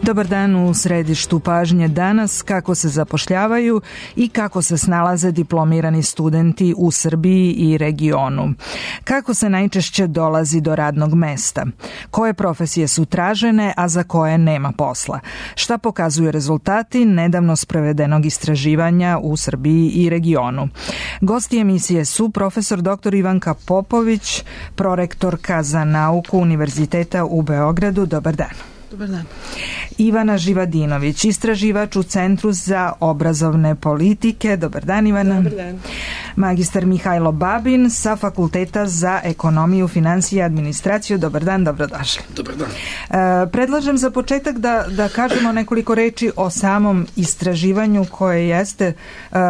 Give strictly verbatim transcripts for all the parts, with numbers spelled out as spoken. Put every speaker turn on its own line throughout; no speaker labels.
Dobar dan, u središtu pažnje danas kako se zapošljavaju i kako se snalaze diplomirani studenti u Srbiji i regionu. Kako se najčešće dolazi do radnog mesta? Koje profesije su tražene, a za koje nema posla? Šta pokazuju rezultati nedavno sprovedenog istraživanja u Srbiji i regionu? Gosti emisije su profesor doktor Ivanka Popović, prorektorka za nauku Univerziteta u Beogradu. Dobar dan.
Dobar dan.
Ivana Živadinović, istraživač u Centru za obrazovne politike. Dobar dan, Ivana.
Dobar dan.
Magistar Mihajlo Babin sa Fakulteta za ekonomiju, finansije i administraciju. Dobar dan, dobrodošli.
Dobar dan.
E, predlažem za početak da, da kažemo nekoliko reči o samom istraživanju koje jeste e,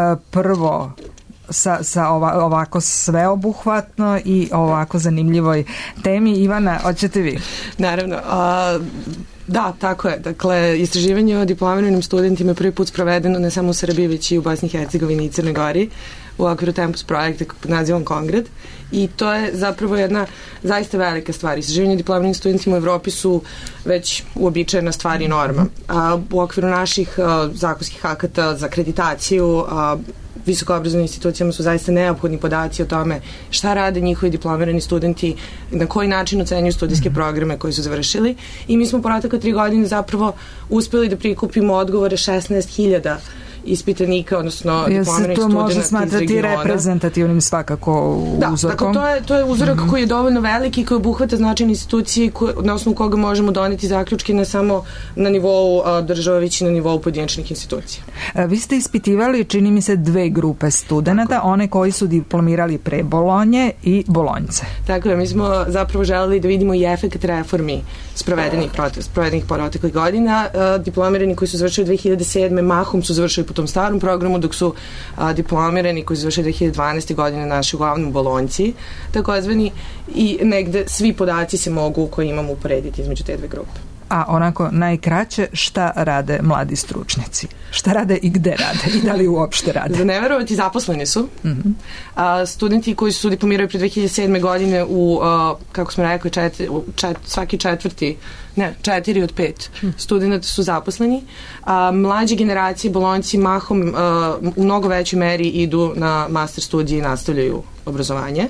prvo sa, sa ova, ovako sveobuhvatno i ovako zanimljivoj temi. Ivana, hoćete vi?
Naravno. A, da, tako je. Dakle, istraživanje o diplomiranim studentima je prvi put sprovedeno ne samo u Srbiji, već i u Bosni i Hercegovini i Crnoj Gori u okviru Tempus projekta pod nazivom Kongrad. I to je zapravo jedna zaista velika stvar. Istraživanje o diplomiranim studentima u Evropi su već uobičajena stvar i norma. A, u okviru naših a, zakonskih akata za akreditaciju a, visokoobrazovnim institucijama su zaista neophodni podaci o tome šta rade njihovi diplomirani studenti, na koji način ocenjuju studijske programe koje su završili. I mi smo protekle tri godine zapravo uspeli da prikupimo odgovore šesnaest hiljada ispitanika, odnosno diplomiranih studenta iz regiona.
To može smatrati reprezentativnim svakako uzorkom.
Da, dakle, to je, to je uzorak mm-hmm. koji je dovoljno veliki, koji obuhvata značajne institucije koje, na osnovu koga možemo doneti zaključke ne samo na nivou a, država, već i na nivou pojedinačnih institucija.
A, vi ste ispitivali, čini mi se, dve grupe studenta, tako, one koji su diplomirali pre Bolonje i Bolonjce.
Tako je, mi smo zapravo želeli da vidimo i efekt reformi sprovedenih, sprovedenih proteklih godina. A, diplomirani koji su završili dve hiljade sedme mahom su završili po tom starom programu, dok su a, diplomirani koji su završili dve hiljade dvanaeste. godine naši uglavnom Bolonjci, takozvani, i negde svi podaci se mogu koji imamo uporediti između te dve grupe.
A onako najkraće, šta rade mladi stručnjaci? Šta rade i gde rade? I da li uopšte rade?
Za ne verovati, zaposleni su. Mm-hmm. A, studenti koji su diplomirali pre dve hiljade sedme. godine u, a, kako smo rekli, četiri, čet, svaki četvrti, ne, četiri od pet mm. studenta su zaposleni. A, mlađe generacije, Bolonjci, mahom a, u mnogo većoj meri idu na master studije i nastavljaju obrazovanje.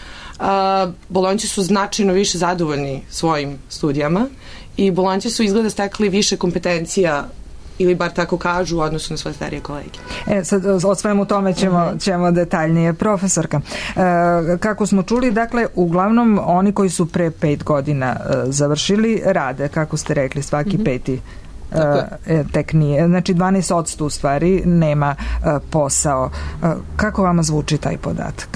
A, Bolonjci su značajno više zadovoljni svojim studijama i Bolonjci su izgleda stekli više kompetencija, ili bar tako kažu, u odnosu na svoje starije kolege.
E, sad o svemu tome ćemo, mm-hmm. ćemo detaljnije. Profesorka, e, kako smo čuli, dakle, uglavnom oni koji su pre pet godina e, završili rade, kako ste rekli, svaki mm-hmm. peti e, tek nije. Znači dvanaest posto u stvari nema e, posao. E, kako vama zvuči taj podatak?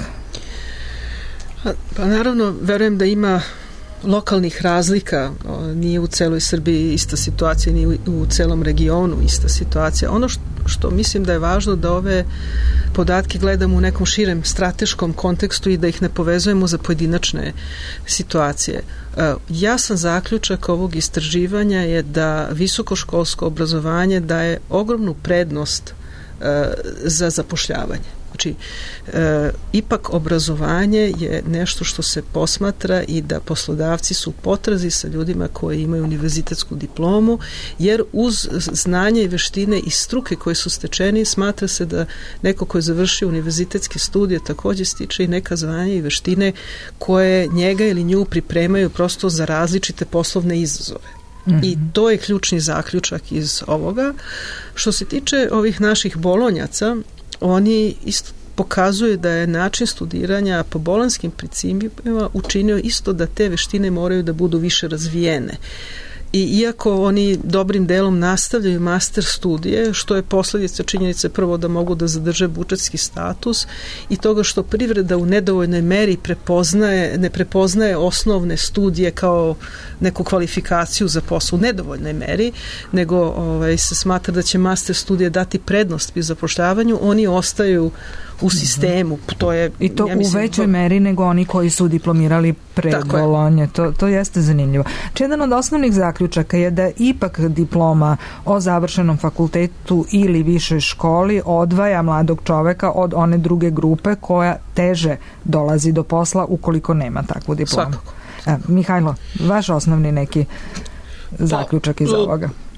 Pa naravno, verujem da ima lokalnih razlika, nije u celoj Srbiji ista situacija, nije u celom regionu ista situacija. Ono što, što mislim da je važno da ove podatke gledamo u nekom širem strateškom kontekstu i da ih ne povezujemo za pojedinačne situacije. Jasan zaključak ovog istraživanja je da visokoškolsko obrazovanje daje ogromnu prednost za zapošljavanje. Znači, e, ipak obrazovanje je nešto što se posmatra i da poslodavci su u potrazi sa ljudima koji imaju univerzitetsku diplomu, jer uz znanje i veštine i struke koje su stečeni, smatra se da neko ko je završio univerzitetske studije takođe stiče i neka znanja i veštine koje njega ili nju pripremaju prosto za različite poslovne izazove. Mm-hmm. I to je ključni zaključak iz ovoga. Što se tiče ovih naših bolonjaca, oni isto pokazuju da je način studiranja po bolonjskim principima učinio isto da te veštine moraju da budu više razvijene. I iako oni dobrim delom nastavljaju master studije, što je posljedica činjenice prvo da mogu da zadrže budžetski status i toga što privreda u nedovoljnoj meri prepoznaje, ne prepoznaje osnovne studije kao neku kvalifikaciju za posao u nedovoljnoj meri, nego ovaj, se smatra da će master studije dati prednost pri zapošljavanju, oni ostaju u sistemu. To je,
I to
ja mislim,
u većoj meri nego oni koji su diplomirali pre Bolonje. To, to jeste zanimljivo. Jedan od osnovnih zaključaka je da ipak diploma o završenom fakultetu ili višoj školi odvaja mladog čoveka od one druge grupe koja teže dolazi do posla ukoliko nema takvu diplomu.
Svakako.
E, Mihajlo, vaš osnovni neki zaključak iz ovoga?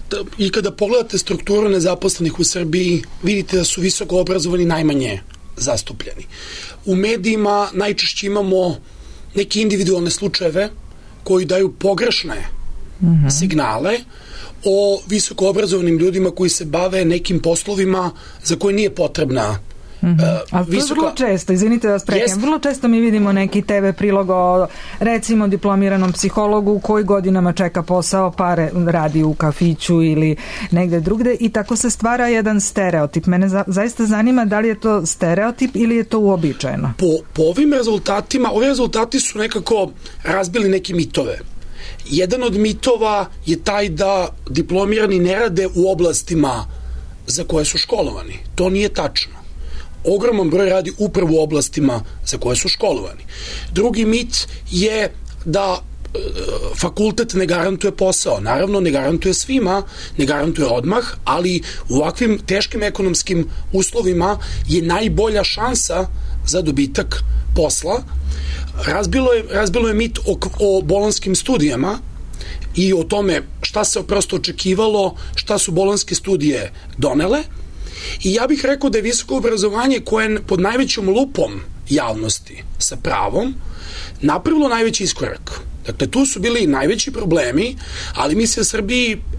i kada pogledate strukturu nezaposlenih u Srbiji, vidite da su visoko obrazovani najmanje zastupljeni. U medijima najčešće imamo neke individualne slučajeve koji daju pogrešne mm-hmm. signale o visoko obrazovanim ljudima koji se bave nekim poslovima za koje nije potrebna
Mm-hmm. Ali to visoka... je vrlo često, izvinite da vas prekinem, vrlo često mi vidimo neki te ve prilog o recimo diplomiranom psihologu koji godinama čeka posao pa radi u kafiću ili negde drugde i tako se stvara jedan stereotip. Mene za, zaista zanima da li je to stereotip ili je to uobičajeno.
Po, po ovim rezultatima, ovi rezultati su nekako razbili neke mitove. Jedan od mitova je taj da diplomirani ne rade u oblastima za koje su školovani. To nije tačno. Ogroman broj radi upravo u oblastima za koje su školovani. Drugi mit je da e, fakultet ne garantuje posao. Naravno, ne garantuje svima, ne garantuje odmah, ali u ovakvim teškim ekonomskim uslovima je najbolja šansa za dobitak posla. Razbilo je, razbilo je mit o, o bolonskim studijama i o tome šta se prosto očekivalo, šta su bolonske studije donele. I ja bih rekao da je visoko obrazovanje koje je pod najvećom lupom javnosti sa pravom napravilo najveći iskorak. Dakle, tu su bili najveći problemi, ali mi se u Srbiji e,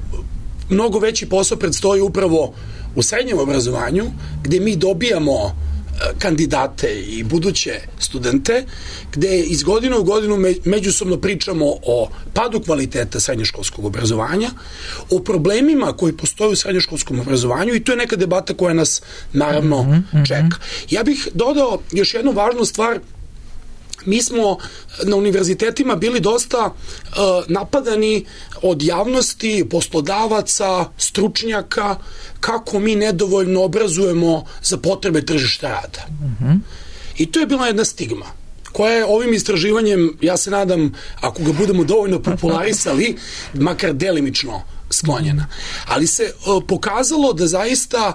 mnogo veći posao predstoji upravo u srednjem obrazovanju, gde mi dobijamo kandidate i buduće studente, gde iz godine u godinu međusobno pričamo o padu kvaliteta srednjoškolskog obrazovanja, o problemima koji postoje u srednjoškolskom obrazovanju i to je neka debata koja nas naravno mm-hmm. čeka. Ja bih dodao još jednu važnu stvar. Mi smo na univerzitetima bili dosta uh, napadani od javnosti, poslodavaca, stručnjaka, kako mi nedovoljno obrazujemo za potrebe tržišta rada. Mm-hmm. I to je bila jedna stigma koja je ovim istraživanjem, ja se nadam, ako ga budemo dovoljno popularisali, makar delimično sklonjena. Ali se uh, pokazalo da zaista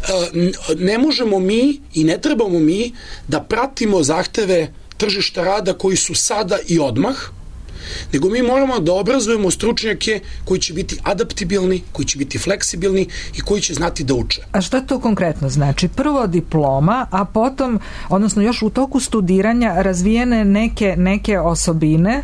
uh, ne možemo mi i ne trebamo mi da pratimo zahteve tržišta rada koji su sada i odmah, nego mi moramo da obrazujemo stručnjake koji će biti adaptibilni, koji će biti fleksibilni i koji će znati da uče.
A šta to konkretno znači? Prvo diploma, a potom, odnosno još u toku studiranja razvijene neke, neke osobine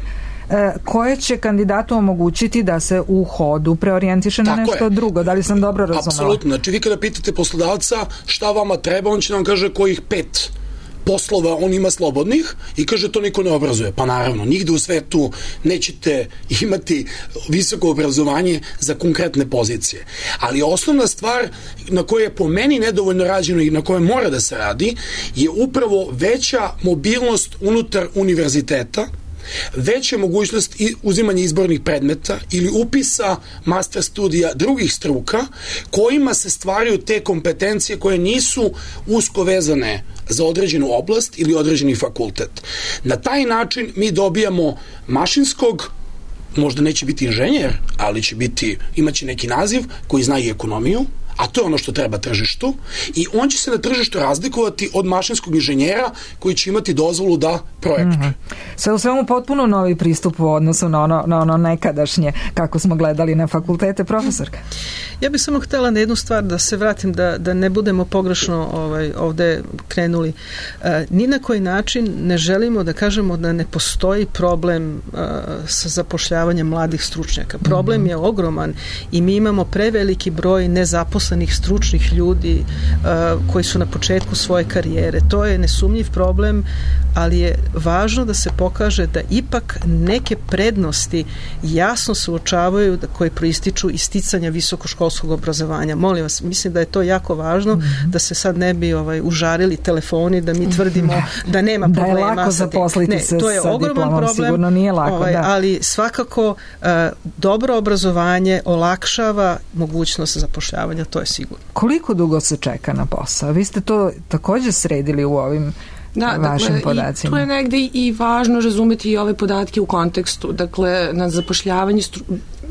koje će kandidatu omogućiti da se u hodu preorijentiše na nešto je. drugo. Da li sam dobro razumela?
Apsolutno. Znači vi kada pitate poslodavca šta vama treba, on će nam kaže kojih pet poslova on ima slobodnih i kaže to niko ne obrazuje. Pa naravno, nigde u svetu nećete imati visoko obrazovanje za konkretne pozicije. Ali osnovna stvar na kojoj je po meni nedovoljno rađeno i na kojoj mora da se radi je upravo veća mobilnost unutar univerziteta, veća mogućnost uzimanja izbornih predmeta ili upisa master studija drugih struka kojima se stvaraju te kompetencije koje nisu usko vezane za određenu oblast ili određeni fakultet. Na taj način mi dobijamo mašinskog, možda neće biti inženjer, ali će biti, imaće neki naziv koji zna i ekonomiju, a to je ono što treba tržištu i on će se na tržištu razlikovati od mašinskog inženjera koji će imati dozvolu da projektuje. Mm-hmm.
Sve u svemu potpuno novi pristup u odnosu na ono, na ono nekadašnje kako smo gledali na fakultete, profesorka.
Ja bih samo htjela na jednu stvar da se vratim, da, da ne budemo pogrešno ovaj, ovde krenuli. E, ni na koji način ne želimo da kažemo da ne postoji problem e, sa zapošljavanjem mladih stručnjaka. Problem mm-hmm. je ogroman i mi imamo preveliki broj nezaposlenih stručnih ljudi uh, koji su na početku svoje karijere. To je nesumnjiv problem, ali je važno da se pokaže da ipak neke prednosti jasno se uočavaju da koje proističu iz sticanja visokoškolskog obrazovanja. Molim vas, mislim da je to jako važno, mm-hmm. da se sad ne bi ovaj, užarili telefoni, da mi tvrdimo da nema problema.
Da je lako zaposliti ne, se
to je
sa
ogroman
diplomom,
problem,
sigurno nije lako,
ovaj,
da.
Ali svakako uh, dobro obrazovanje olakšava mogućnost zapošljavanja, to je sigurno.
Koliko dugo se čeka na posao? Vi ste to također sredili u ovim
da,
vašim
dakle,
podacima.
I tu je negde i važno razumeti i ove podatke u kontekstu. Dakle, na zapošljavanje stru...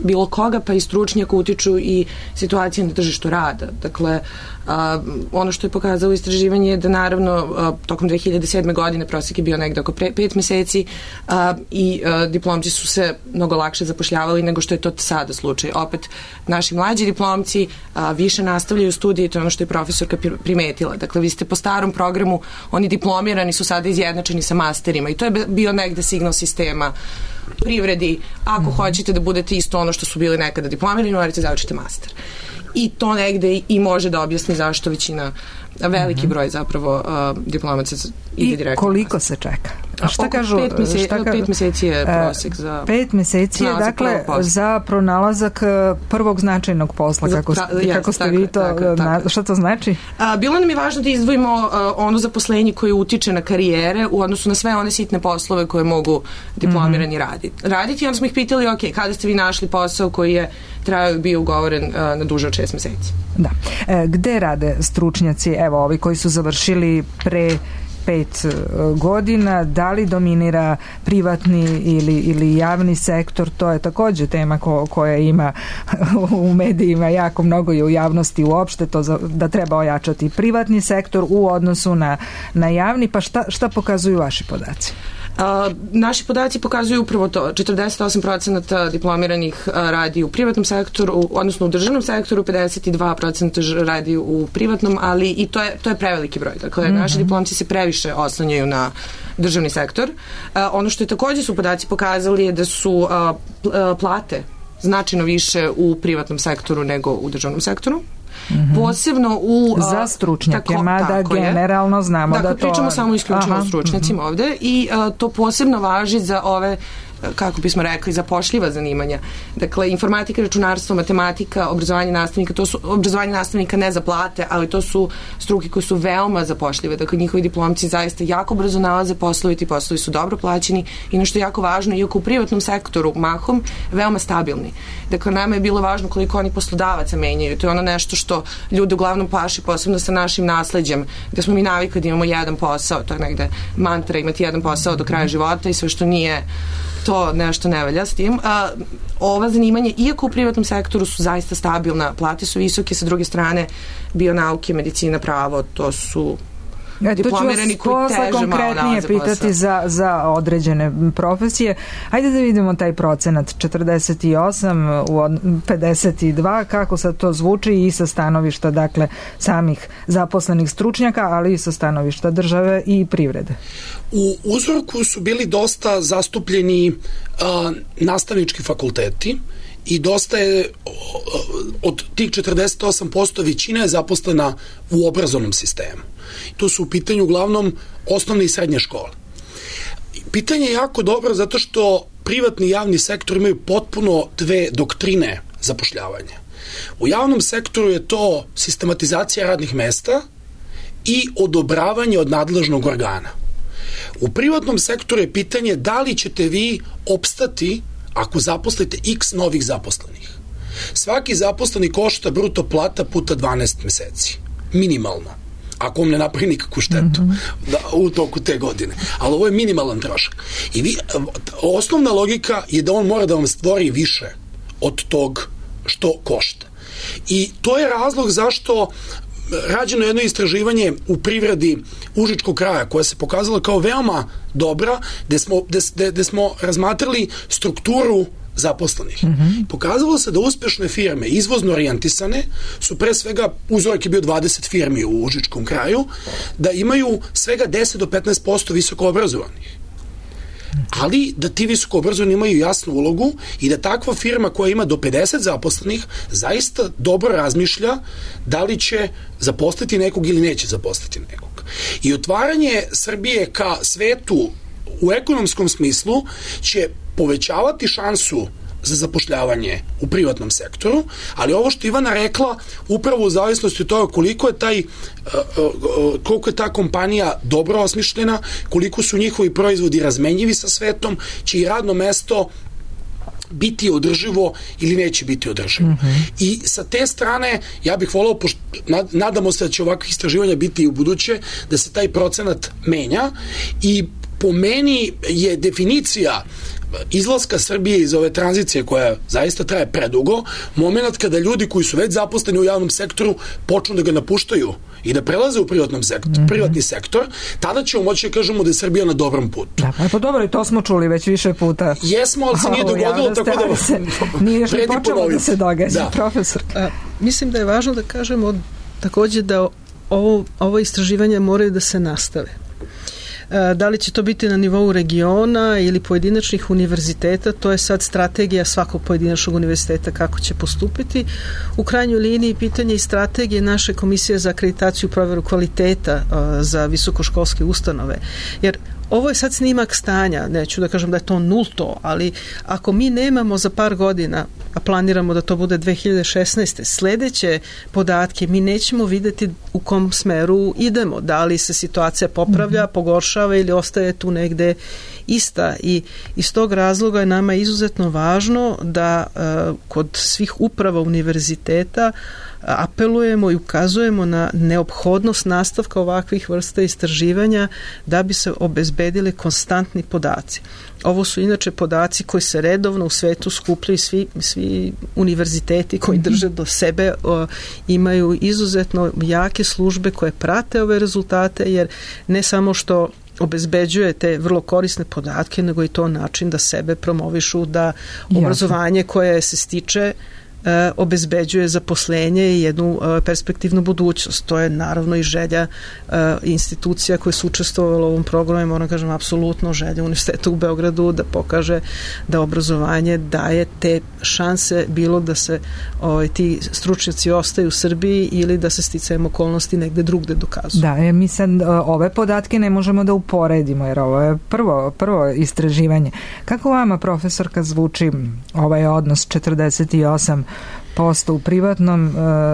bilo koga, pa i stručnjaka utiču i situacije na tržištu rada. Dakle, a, ono što je pokazalo istraživanje je da naravno a, tokom dve hiljade sedme godine prosjek je bio negde oko pre, pet meseci a, i a, diplomci su se mnogo lakše zapošljavali nego što je to sada slučaj. Opet, naši mlađi diplomci a, više nastavljaju studije, to je ono što je profesorka primetila. Dakle, vi ste po starom programu, oni diplomirani su sada izjednačeni sa masterima i to je bio negde signal sistema privredi, ako mm-hmm. hoćete da budete isto ono što su bili nekada diplomirani, morate završiti master. I to negde i može da objasni zašto većina, veliki mm-hmm. broj zapravo uh, diplomaca ide direktno.
I koliko se čeka?
A šta kažu? Pet, mese, šta ka, pet meseci je prosjek za...
Pet meseci je, dakle, za pronalazak prvog značajnog posla, kako, pra, kako jest, ste tako, vi to... Tako, na, tako. Šta to znači?
A, bilo nam je važno da izdvojimo a, ono zaposlenje koje utiče na karijere u odnosu na sve one sitne poslove koje mogu diplomirani mm-hmm. raditi. Raditi, onda smo ih pitali, ok, kada ste vi našli posao koji je trajao bio ugovoren a, na duže od šest meseci?
Da. E, gde rade stručnjaci, evo, ovi koji su završili pre pet godina, da li dominira privatni ili, ili javni sektor, to je takođe tema ko, koja ima u medijima jako mnogo i u javnosti uopšte, to za, da treba ojačati privatni sektor u odnosu na, na javni, pa šta, šta pokazuju vaši podaci?
A, naši podaci pokazuju upravo to. četrdeset osam procenta diplomiranih a, radi u privatnom sektoru, odnosno u državnom sektoru, pedeset dva procenta radi u privatnom, ali i to je, to je preveliki broj. Dakle, mm-hmm. naši diplomci se previše oslanjaju na državni sektor. A, ono što je takođe su podaci pokazali je da su a, plate značajno više u privatnom sektoru nego u državnom sektoru. Mm-hmm. Posebno u...
Za stručnjake, tako, mada tako generalno znamo
dakle,
da to...
Dakle, pričamo samo isključivo o stručnjacima mm-hmm. ovde i a, to posebno važi za ove, kako bismo rekli, zapošljiva zanimanja. Dakle, informatika, računarstvo, matematika, obrazovanje nastavnika, to su obrazovanje nastavnika ne za plate, ali to su struke koje su veoma zapošljive. Dakle, njihovi diplomci zaista jako brzo nalaze poslovi, ti poslovi su dobro plaćeni i nešto jako važno, iako u privatnom sektoru mahom, veoma stabilni. Dakle, nama je bilo važno koliko oni poslodavaca menjaju. To je ono nešto što ljudi uglavnom plaši, posebno sa našim nasleđem, gde smo mi navikli da imamo jedan posao, to je negde mantra, imati jedan posao do kraja života i sve što nije to nešto ne valja s tim. A, ova zanimanja, iako u privatnom sektoru su zaista stabilna, plate su visoke, sa druge strane bionauke, medicina, pravo, to su
E,
diplomirani koji teže malo
konkretnije pitati za, za određene profesije. Hajde da vidimo taj procenat četrdeset osam u pedeset dva, kako sad to zvuči i sa stanovišta, dakle, samih zaposlenih stručnjaka, ali i sa stanovišta države i privrede.
U uzorku su bili dosta zastupljeni a, nastavnički fakulteti i dosta je od tih četrdeset osam posto većina je zaposlena u obrazovnom sistemu. To su u pitanju uglavnom osnovne i srednje škole. Pitanje je jako dobro zato što privatni i javni sektor imaju potpuno dve doktrine zapošljavanja. U javnom sektoru je to sistematizacija radnih mesta i odobravanje od nadležnog organa. U privatnom sektoru je pitanje da li ćete vi opstati ako zaposlite x novih zaposlenih. Svaki zaposleni košta bruto plata puta dvanaest meseci. Minimalno. Ako vam ne napravi nikakvu štetu mm-hmm. da, u toku te godine. Ali ovo je minimalan trošak. I vi, osnovna logika je da on mora da vam stvori više od tog što košta. I to je razlog zašto rađeno jedno istraživanje u privredi Užičkog kraja koja se pokazala kao veoma dobra, gde smo, gde, gde smo razmatrali strukturu zaposlenih. Mm-hmm. Pokazalo se da uspešne firme, izvozno orijentisane, su pre svega, uzorak je bio dvadeset firmi u Užičkom kraju, da imaju svega deset do petnaest posto visoko obrazovanih. Ali da ti visoko obrazovani imaju jasnu ulogu i da takva firma koja ima do pedeset zaposlenih zaista dobro razmišlja da li će zaposliti nekog ili neće zaposliti nekog. I otvaranje Srbije ka svetu u ekonomskom smislu će povećavati šansu za zapošljavanje u privatnom sektoru, ali ovo što Ivana rekla, upravo u zavisnosti od toga koliko je taj koliko je ta kompanija dobro osmišljena, koliko su njihovi proizvodi razmenjivi sa svetom, će i radno mesto biti održivo ili neće biti održivo. Mm-hmm. I sa te strane ja bih volao, pošto nadamo se da će ovakvih istraživanja biti i u buduće, da se taj procenat menja i po meni je definicija izlaska Srbije iz ove tranzicije koja zaista traje predugo, moment kada ljudi koji su već zaposleni u javnom sektoru počnu da ga napuštaju i da prelaze u privatnom sektor, mm-hmm. privatni sektor, tada ćemo moći da kažemo da je Srbija na dobrom putu.
Da, pa dobro, i to smo čuli već više puta.
Jesmo, ali se nije dogodilo, tako da
se, nije još ni počelo da se događa, da. Profesor.
A, mislim da je važno da kažemo takođe da ovo, ovo istraživanje moraju da se nastave. Da li će to biti na nivou regiona ili pojedinačnih univerziteta, to je sad strategija svakog pojedinačnog univerziteta kako će postupiti. U krajnjoj liniji pitanje i strategije naše komisije za akreditaciju i proveru kvaliteta za visokoškolske ustanove. Jer ovo je sad snimak stanja, neću da kažem da je to nulto, ali ako mi nemamo za par godina, a planiramo da to bude dve hiljade šesnaeste. sledeće podatke, mi nećemo videti u kom smeru idemo, da li se situacija popravlja, pogoršava ili ostaje tu negde ista. I iz tog razloga je nama izuzetno važno da uh, kod svih uprava univerziteta apelujemo i ukazujemo na neophodnost nastavka ovakvih vrsta istraživanja da bi se obezbedili konstantni podaci. Ovo su inače podaci koji se redovno u svetu skupljaju, svi, svi univerziteti koji drže do sebe o, imaju izuzetno jake službe koje prate ove rezultate, jer ne samo što obezbeđuje te vrlo korisne podatke, nego i to način da sebe promovišu, da obrazovanje koje se stiče obezbeđuje zaposlenje i jednu perspektivnu budućnost. To je naravno i želja institucija koje su učestvovale u ovom programu, moram kažem apsolutno želja Univerziteta u Beogradu da pokaže da obrazovanje daje te šanse, bilo da se ovaj, ti stručnjaci ostaju u Srbiji ili da se sticajem okolnosti negde drugde dokazuju.
Da, mi sad ove podatke ne možemo da uporedimo, jer ovo je prvo, prvo istraživanje. Kako vama, profesorka, zvuči ovaj odnos četrdeset osam posto u privatnom,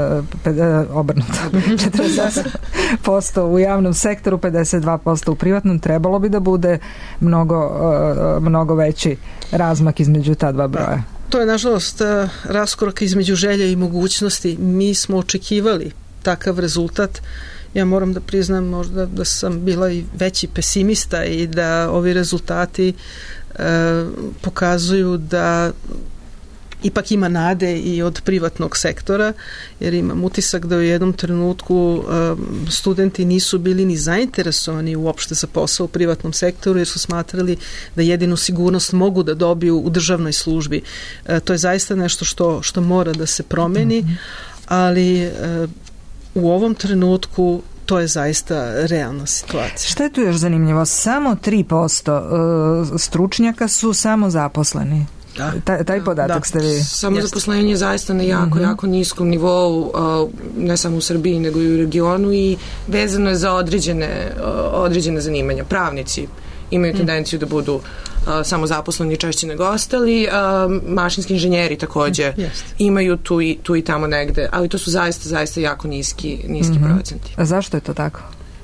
uh, obrnuto, četrdeset osam posto u javnom sektoru, pedeset dva posto u privatnom, trebalo bi da bude mnogo, uh, mnogo veći razmak između ta dva broja.
To je, nažalost, raskorak između želje i mogućnosti. Mi smo očekivali takav rezultat. Ja moram da priznam možda da sam bila i veći pesimista i da ovi rezultati uh, pokazuju da ipak ima nade i od privatnog sektora, jer imam utisak da u jednom trenutku um, studenti nisu bili ni zainteresovani uopšte za posao u privatnom sektoru, jer su smatrali da jedinu sigurnost mogu da dobiju u državnoj službi. Uh, to je zaista nešto što, što mora da se promeni, ali uh, u ovom trenutku to je zaista realna situacija.
Šta je tu još zanimljivo? Samo tri posto uh, stručnjaka su samo zaposleni. Da. Taj, taj podatak da. ste vi...
Samo zaposlenje je zaista na jako, uh-huh. jako niskom nivou, uh, ne samo u Srbiji, nego i u regionu, i vezano je za određene, uh, određene zanimanja. Pravnici imaju tendenciju uh-huh. da budu uh, samo zaposleni češće nego ostali, uh, mašinski inženjeri takođe uh-huh. imaju tu i, tu i tamo negde, ali to su zaista, zaista jako niski, niski uh-huh. procenti.
A zašto je to tako?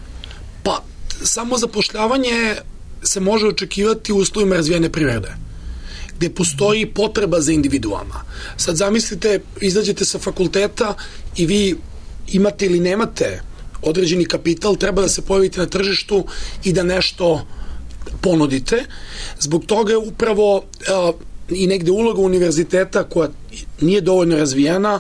Pa, samo zapošljavanje se može očekivati u uslovima razvijene privrede, gde postoji potreba za individuama. Sad zamislite, izađete sa fakulteta i vi imate ili nemate određeni kapital, treba da se pojavite na tržištu i da nešto ponudite. Zbog toga je upravo uh, i negde uloga univerziteta koja nije dovoljno razvijena,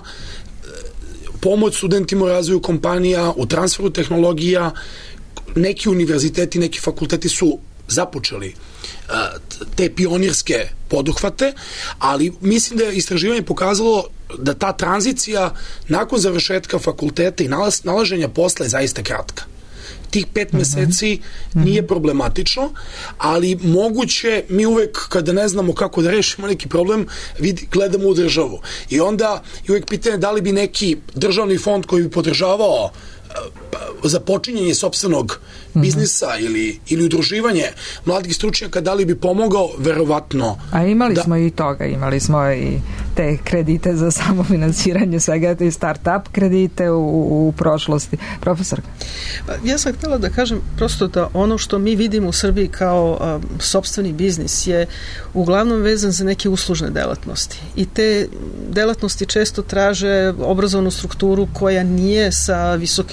pomoć studentima u razvoju kompanija, u transferu tehnologija. Neki univerziteti, neki fakulteti su započeli te pionirske poduhvate, ali mislim da je istraživanje pokazalo da ta tranzicija nakon završetka fakulteta i nalaz, nalaženja posla je zaista kratka. Tih pet mm-hmm. meseci nije problematično, ali moguće mi uvek kada ne znamo kako da rešimo neki problem, vidi, gledamo u državu. I onda je uvek pitanje da li bi neki državni fond koji bi podržavao za počinjenje sopstvenog biznisa mm-hmm. ili, ili udruživanje mladih stručnjaka, da li bi pomogao, verovatno.
A imali
da...
smo i toga, imali smo i te kredite za samofinansiranje svega, i start-up kredite u, u prošlosti. Profesor?
Ja sam htjela da kažem prosto da ono što mi vidimo u Srbiji kao um, sopstveni biznis je uglavnom vezan za neke uslužne delatnosti. I te delatnosti često traže obrazovnu strukturu koja nije sa visokim obrazovanjem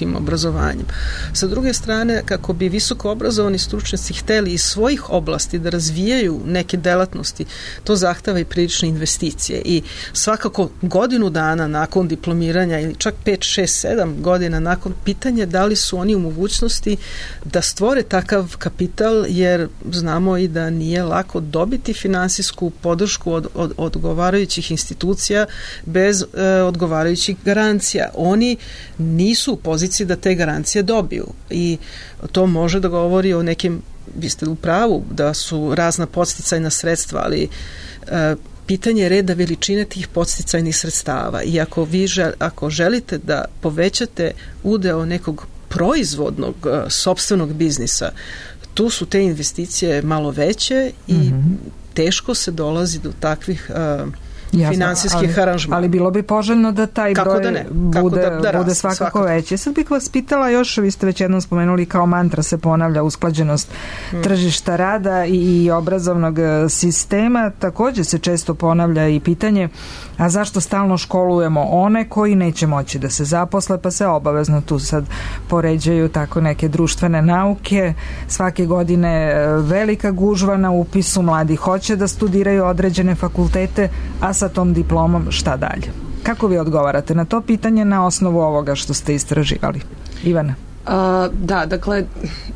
obrazovanjem. Sa druge strane, kako bi visoko obrazovani stručnjaci hteli iz svojih oblasti da razvijaju neke delatnosti, to zahteva i prilične investicije i svakako godinu dana nakon diplomiranja ili čak pet, šest, sedam godina nakon, pitanje da li su oni u mogućnosti da stvore takav kapital, jer znamo i da nije lako dobiti finansijsku podršku od, od, od odgovarajućih institucija bez e, odgovarajućih garancija. Oni nisu u poziciji da te garancije dobiju i to može da govori o nekim, vi ste u pravu, da su razna podsticajna sredstva, ali e, pitanje je reda veličine tih podsticajnih sredstava i ako vi žel, ako želite da povećate udeo nekog proizvodnog uh, sopstvenog biznisa, tu su te investicije malo veće i mm-hmm. teško se dolazi do takvih uh, finansijskih aranžmana.
Ali bilo bi poželjno da taj
Kako
broj
da ne?
bude,
da, da
bude
raste,
svakako,
svakako
veći. Sad bih vas pitala još, vi ste već jednom spomenuli kao mantra se ponavlja usklađenost hmm. tržišta rada i, i obrazovnog sistema. Također se često ponavlja i pitanje, a zašto stalno školujemo one koji neće moći da se zaposle, pa se obavezno tu sad poređaju tako neke društvene nauke. Svake godine velika gužva na upisu, mladi hoće da studiraju određene fakultete, a sa tom diplomom šta dalje? Kako vi odgovarate na to pitanje na osnovu ovoga što ste istraživali? Ivana?
Uh, da, dakle,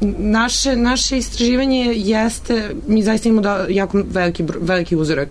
naše, naše istraživanje jeste, mi zaista imamo da, jako veliki, veliki uzorak,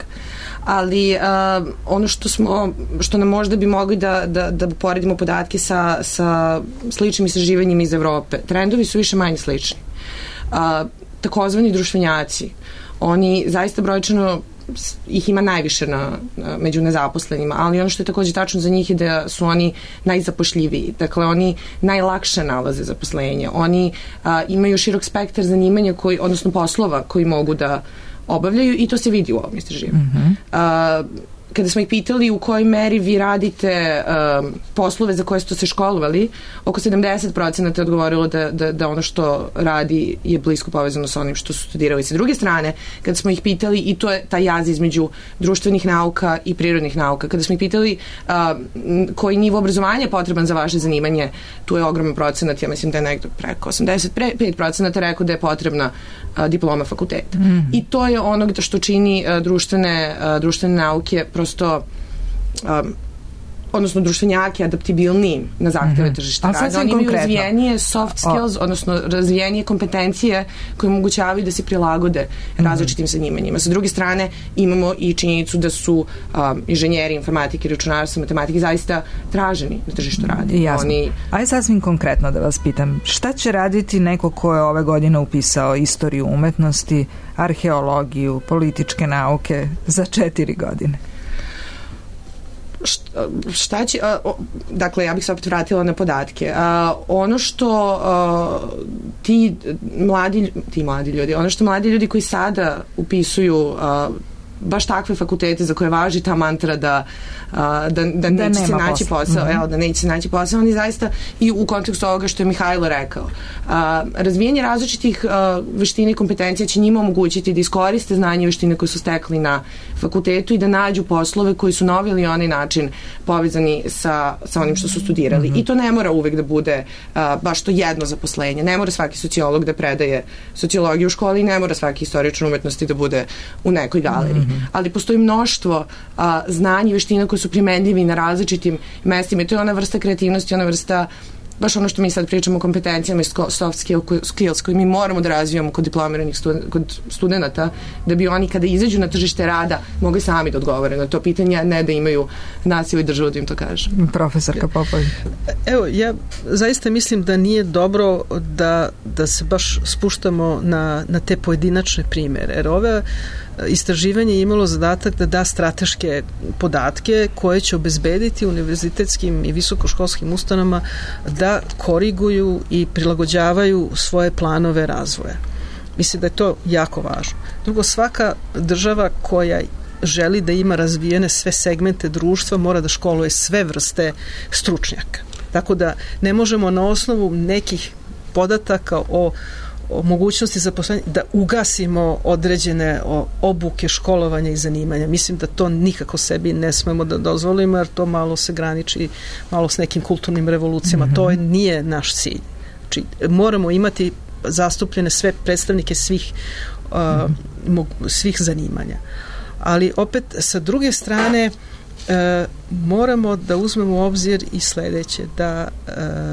ali uh, ono što smo, što nam možda bi mogli da, da, da poredimo podatke sa, sa sličnim istraživanjima iz Evrope, trendovi su više manje slični. Uh, takozvani društvenjaci, oni zaista brojčano ih ima najviše na, na, među nezaposlenima, ali ono što je također tačno za njih je da su oni najzapošljiviji, dakle oni najlakše nalaze zaposlenje, oni a, imaju širok spektar zanimanja koji, odnosno poslova koji mogu da obavljaju i to se vidi u ovom istraživanju. Mm-hmm. A, kada smo ih pitali u kojoj meri vi radite um, poslove za koje ste se školovali, oko sedamdeset procenata je odgovorilo da, da, da ono što radi je blisko povezano sa onim što su studirali. Sa druge strane, kada smo ih pitali, i to je ta jaz između društvenih nauka i prirodnih nauka, kada smo ih pitali uh, koji nivo obrazovanja je potreban za vaše zanimanje, tu je ogroman procenat, ja mislim da je nekdo preko osamdeset pet procenata rekao da je potrebna uh, diploma fakulteta. Mm-hmm. I to je ono što čini uh, društvene, uh, društvene nauke prosto um, odnosno društvenjaki adaptibilniji na zahteve mm-hmm. tržišta rada. Oni imaju razvijenije soft skills, o. odnosno razvijenije kompetencije koje omogućavaju da se prilagode mm-hmm. različitim zanimanjima. Sa druge strane, imamo i činjenicu da su um, inženjeri informatike, računarstva, matematike zaista traženi na tržištu rada.
Jasno. Oni... Ajde sasvim konkretno da vas pitam, šta će raditi neko ko je ove godine upisao istoriju umetnosti, arheologiju, političke nauke za četiri godine?
Šta će, dakle, ja bih se opet vratila na podatke. A, ono što a, ti mladi, ti mladi ljudi, ono što mladi ljudi koji sada upisuju a, baš takve fakultete za koje važi ta mantra da, a, da, da, da neće se naći posao, posao mm-hmm. evo, da neće se naći posao, oni zaista i u kontekstu ovoga što je Mihajlo rekao. A, razvijenje različitih a, veština i kompetencija će njima omogućiti da iskoriste znanje i veštine koje su stekli na fakultetu i da nađu poslove koji su na ovaj ili onaj način povezani sa, sa onim što su studirali. Mm-hmm. I to ne mora uvek da bude a, baš to jedno zaposlenje. Ne mora svaki sociolog da predaje sociologiju u školi, ne mora svaki istoričar umetnosti da bude u nekoj galeriji. Mm-hmm. Ali postoji mnoštvo a, znanja i veština koje su primenljivi na različitim mestima i to je ona vrsta kreativnosti, ona vrsta baš ono što mi sad pričamo o kompetencijama i soft skills koje mi moramo da razvijamo kod diplomiranih studen, kod studenta da bi oni kada izađu na tržište rada mogli sami da odgovore na to pitanje, ne da imaju nas ili državu da im to kaže.
Profesorka Popović.
Evo, ja zaista mislim da nije dobro da, da se baš spuštamo na, na te pojedinačne primere, jer ove istraživanje je imalo zadatak da da strateške podatke koje će obezbediti univerzitetskim i visokoškolskim ustanovama da koriguju i prilagođavaju svoje planove razvoja. Mislim da je to jako važno. Drugo, svaka država koja želi da ima razvijene sve segmente društva mora da školuje sve vrste stručnjaka. Tako da ne možemo na osnovu nekih podataka o o mogućnosti zaposlenja, da ugasimo određene obuke, školovanja i zanimanja. Mislim da to nikako sebi ne smemo da dozvolimo, jer to malo se graniči malo s nekim kulturnim revolucijama. Mm-hmm. To je, nije naš cilj. Znači, moramo imati zastupljene sve predstavnike svih, uh, mm-hmm. svih zanimanja. Ali opet, sa druge strane, uh, moramo da uzmemo u obzir i sledeće, da uh,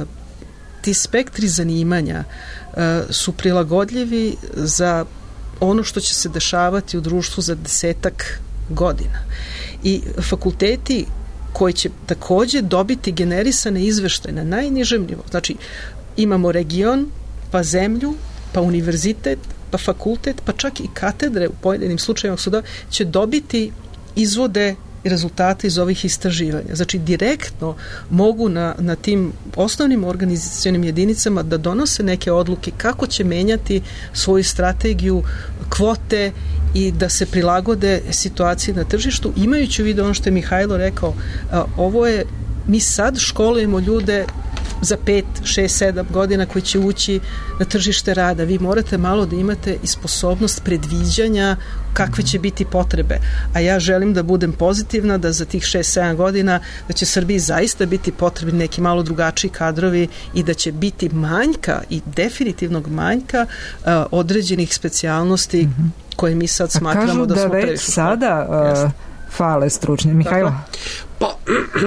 ti spektri zanimanja uh, su prilagodljivi za ono što će se dešavati u društvu za desetak godina. I fakulteti koji će takođe dobiti generisane izveštaje na najnižem nivou. Znači, imamo region, pa zemlju, pa univerzitet, pa fakultet, pa čak i katedre u pojedinim slučajima suda će dobiti izvode i rezultate iz ovih istraživanja. Znači, direktno mogu na, na tim osnovnim organizacionim jedinicama da donose neke odluke kako će menjati svoju strategiju, kvote i da se prilagode situaciji na tržištu, imajući u vidu ono što je Mihajlo rekao, a, ovo je, mi sad školujemo ljude za pet, šest, sedam godina koji će ući na tržište rada. Vi morate malo da imate i sposobnost predviđanja kakve će biti potrebe. A ja želim da budem pozitivna, da za tih šest, sedam godina da će Srbiji zaista biti potrebni neki malo drugačiji kadrovi i da će biti manjka i definitivnog manjka uh, određenih specijalnosti mm-hmm. koje mi sad smatramo da, da smo previše.
Kažu da već sada uh, fale stručni. Mihajlo?
Pa,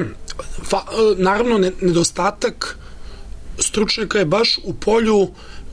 fa, naravno, nedostatak stručnjaka je baš u polju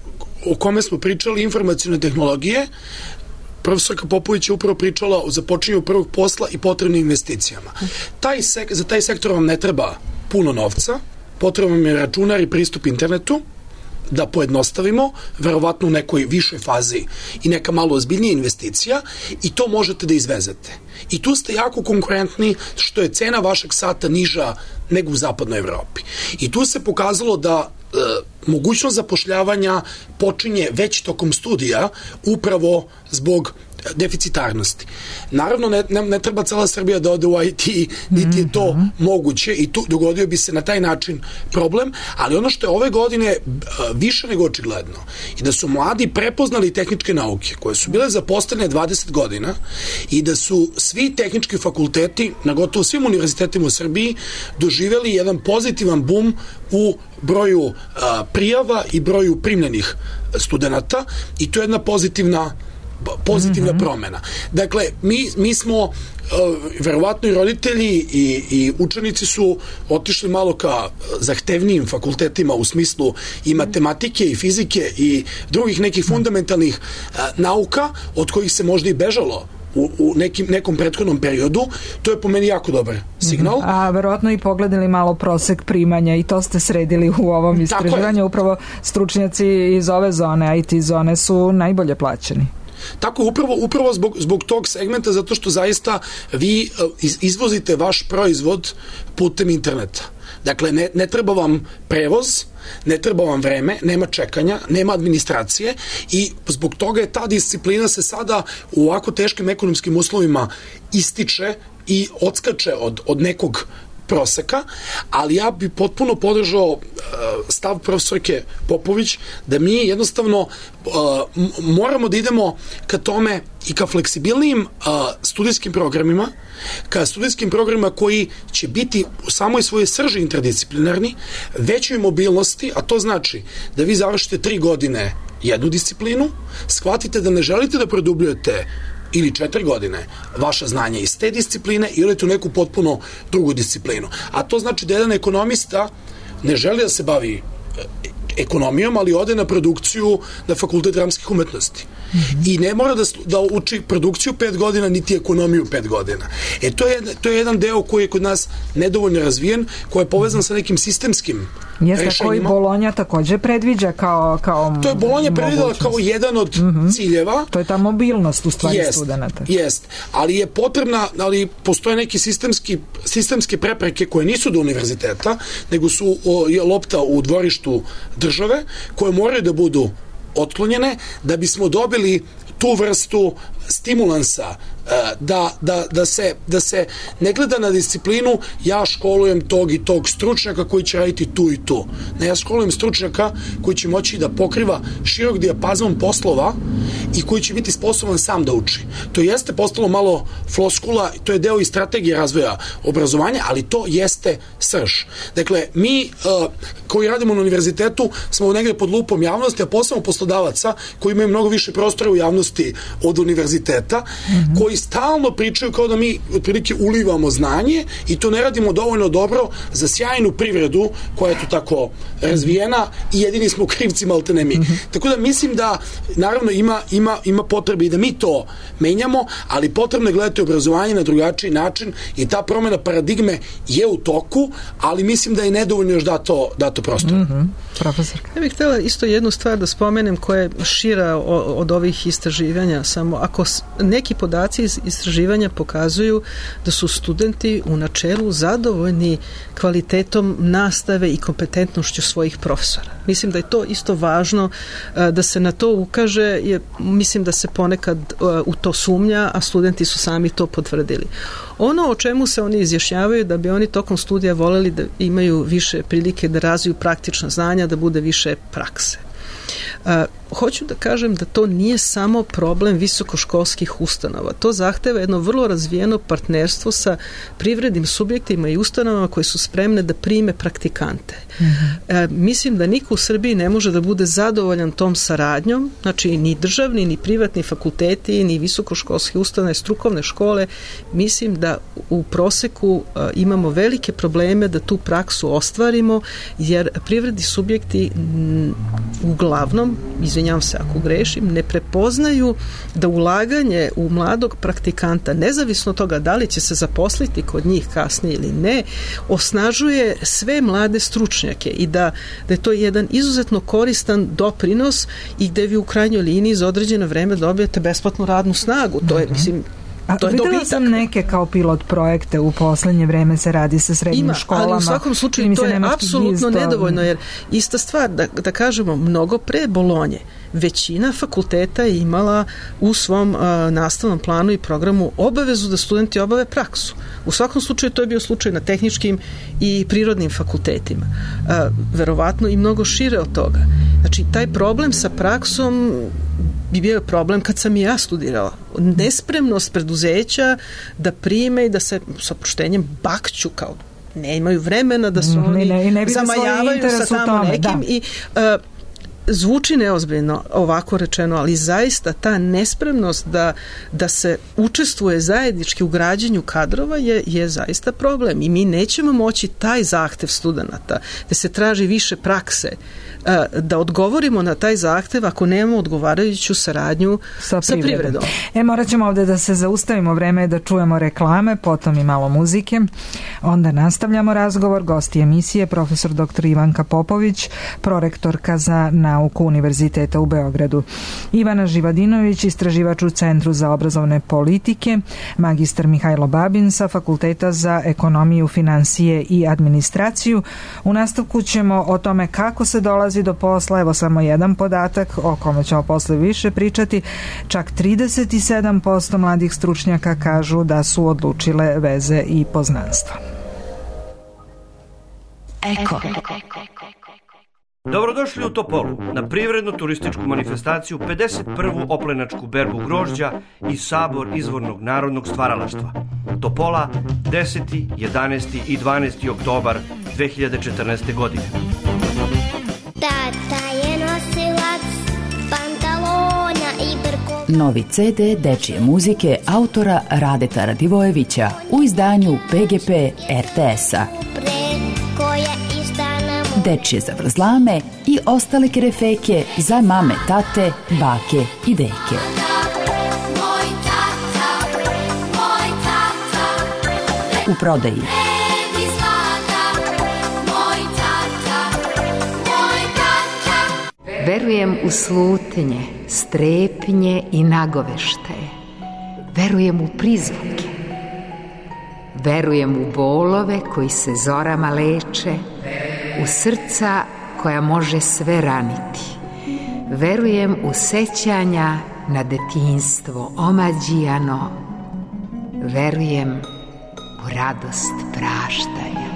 o kome smo pričali, informacijne tehnologije. Profesorka Popović je upravo pričala o započinju prvog posla i potrebnim investicijama. Taj sek, za taj sektor vam ne treba puno novca, potreban je računar i pristup internetu, da pojednostavimo, verovatno u nekoj višoj fazi i neka malo ozbiljnija investicija, i to možete da izvezete. I tu ste jako konkurentni, što je cena vašeg sata niža nego u zapadnoj Evropi. I tu se pokazalo da e, mogućnost zapošljavanja počinje već tokom studija, upravo zbog deficitarnosti. Naravno, ne, ne, ne treba cela Srbija da ode u I T, niti je to mm-hmm. moguće, i tu dogodio bi se na taj način problem, ali ono što je ove godine više nego očigledno i da su mladi prepoznali tehničke nauke koje su bile zaposlene dvadeset godina i da su svi tehnički fakulteti na gotovo svim univerzitetima u Srbiji doživjeli jedan pozitivan bum u broju a, prijava i broju primljenih studenata, i to je jedna pozitivna pozitivna mm-hmm. promena. Dakle, mi, mi smo uh, verovatno i roditelji i, i učenici su otišli malo ka zahtevnijim fakultetima u smislu i matematike i fizike i drugih nekih fundamentalnih uh, nauka od kojih se možda i bežalo u, u nekim, nekom prethodnom periodu. To je po meni jako dobar signal.
Mm-hmm. A verovatno i pogledali malo prosek primanja, i to ste sredili u ovom istraživanju. Upravo stručnjaci iz ove zone, I T zone, su najbolje plaćeni.
Tako, upravo, upravo zbog, zbog tog segmenta, zato što zaista vi izvozite vaš proizvod putem interneta. Dakle, ne, ne treba vam prevoz, ne treba vam vreme, nema čekanja, nema administracije, i zbog toga je ta disciplina se sada u ovako teškim ekonomskim uslovima ističe i odskače od, od nekog proseka, ali ja bi potpuno podržao uh, stav profesorke Popović da mi jednostavno uh, moramo da idemo ka tome i ka fleksibilnijim uh, studijskim programima, ka studijskim programima koji će biti u samoj svojoj srži interdisciplinarni, većoj mobilnosti, a to znači da vi završite tri godine jednu disciplinu, shvatite da ne želite da produbljujete ili četiri godine vaša znanja iz te discipline ili idete u neku potpuno drugu disciplinu. A to znači da jedan ekonomista ne želi da se bavi ekonomijom, ali ode na produkciju na Fakultet dramskih umetnosti. Mm-hmm. I ne mora da, da uči produkciju pet godina, niti ekonomiju pet godina. E, to je, to je jedan deo koji je kod nas nedovoljno razvijen, koji je povezan sa nekim sistemskim
Jeste,
rešenjima.
Koji Bolonja takođe predviđa kao, kao
to je Bolonja predvidela kao jedan od mm-hmm. ciljeva.
To je ta mobilnost u stvari
jest,
studenta.
Jest, ali je potrebna, ali postoje neki sistemski, sistemske prepreke koje nisu do univerziteta, nego su o, je lopta u dvorištu države, koje moraju da budu otklonjene da bismo dobili tu vrstu stimulansa, da, da, da, se, da se ne gleda na disciplinu ja školujem tog i tog stručnjaka koji će raditi tu i tu. Ne, ja školujem stručnjaka koji će moći da pokriva širok dijapazon poslova i koji će biti sposoban sam da uči. To jeste postalo malo floskula, to je deo i strategije razvoja obrazovanja, ali to jeste srž. Dakle, mi uh, koji radimo na univerzitetu smo negde pod lupom javnosti, a posebno poslodavaca koji imaju mnogo više prostora u javnosti od univerziteta, mm-hmm. koji stalno pričaju kao da mi otprilike ulivamo znanje i to ne radimo dovoljno dobro za sjajnu privredu koja je tu tako razvijena i jedini smo krivci malte ne mi. Mm-hmm. Tako da mislim da naravno ima, ima, ima potrebe i da mi to menjamo, ali potrebno je gledati obrazovanje na drugačiji način i ta promjena paradigme je u toku, ali mislim da je nedovoljno još dato, dato prostor.
Mm-hmm. Profesorka.
Ja bih htjela isto jednu stvar da spomenem koja je šira od ovih istraživanja. Samo ako neki podaci iz istraživanja pokazuju da su studenti u načelu zadovoljni kvalitetom nastave i kompetentnošću svojih profesora. Mislim da je to isto važno da se na to ukaže, jer mislim da se ponekad u to sumnja, a studenti su sami to potvrdili. Ono o čemu se oni izjašnjavaju da bi oni tokom studija voleli da imaju više prilike da razviju praktična znanja, da bude više prakse. Uh, hoću da kažem da to nije samo problem visokoškolskih ustanova. To zahteva jedno vrlo razvijeno partnerstvo sa privrednim subjektima i ustanovama koje su spremne da prime praktikante. Mm-hmm. Uh, mislim da niko u Srbiji ne može da bude zadovoljan tom saradnjom, znači ni državni, ni privatni fakulteti, ni visokoškolske ustanove, strukovne škole. Mislim da u proseku uh, imamo velike probleme da tu praksu ostvarimo, jer privredni subjekti m, uglavnom, izvinjavam se ako grešim, ne prepoznaju da ulaganje u mladog praktikanta, nezavisno od toga da li će se zaposliti kod njih kasnije ili ne, osnažuje sve mlade stručnjake i da, da je to jedan izuzetno koristan doprinos i gde vi u krajnjoj liniji za određeno vreme dobijete besplatnu radnu snagu. To je, mislim,
A
to je
videla
dobitak.
sam neke kao pilot projekte u poslednje vreme se radi sa srednjim
Ima,
školama.
ali u svakom slučaju to je apsolutno nedovoljno, jer ista stvar, da, da kažemo, mnogo pre Bolonje većina fakulteta je imala u svom uh, nastavnom planu i programu obavezu da studenti obave praksu. U svakom slučaju to je bio slučaj na tehničkim i prirodnim fakultetima. Uh, verovatno i mnogo šire od toga. Znači, taj problem sa praksom bi bio problem kad sam i ja studirala. Nespremnost preduzeća da prime i da se sa oproštenjem bakću kao ne imaju vremena da se oni
ne, ne
zamajavaju sa tamo
tome,
nekim
da.
i uh, zvuči neozbiljno ovako rečeno, ali zaista ta nespremnost da, da se učestvuje zajednički u građenju kadrova je, je zaista problem i mi nećemo moći taj zahtev studenata da se traži više prakse da odgovorimo na taj zahtev ako nemamo odgovarajuću saradnju sa, sa privredom.
E, morat ćemo ovde da se zaustavimo, vreme je da čujemo reklame, potom i malo muzike. Onda nastavljamo razgovor. Gosti emisije profesor doktor Ivanka Popović, prorektorka za nauku Univerziteta u Beogradu. Ivana Živadinović, istraživač u Centru za obrazovne politike, magistar Mihajlo Babin sa Fakulteta za ekonomiju, finansije i administraciju. U nastavku ćemo o tome kako se dolazi do posla. Evo samo jedan podatak o kome ćemo posle više pričati. Čak trideset sedam posto mladih stručnjaka kažu da su odlučile veze i poznanstva.
Eko. Dobrodošli u Topolu na privrednu turističku manifestaciju pedeset prvu oplenačku berbu grožđa i sabor izvornog narodnog stvaralaštva. Topola deseti, jedanaesti i dvanaesti oktobar dve hiljade četrnaeste. godine.
Tata je nosilac pantalona i brko.
Novi ce de dečije muzike autora Radeta Radivojevića u izdanju pe ge pe er te es-a. Dečije zavrzlame i ostale kerefeke za mame, tate, bake i deke. U prodaji
Verujem u slutnje, strepnje i nagoveštaje. Verujem u prizvuke. Verujem u bolove koji se zorama leče, u srca koja može sve raniti. Verujem u sećanja na detinstvo omađijano, verujem u radost praštanja.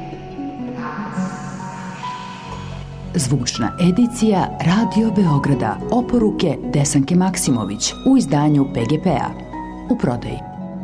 Zvučna edicija Radio Beograda, oporuke Desanke Maksimović u izdanju P G P-a. U prodaji.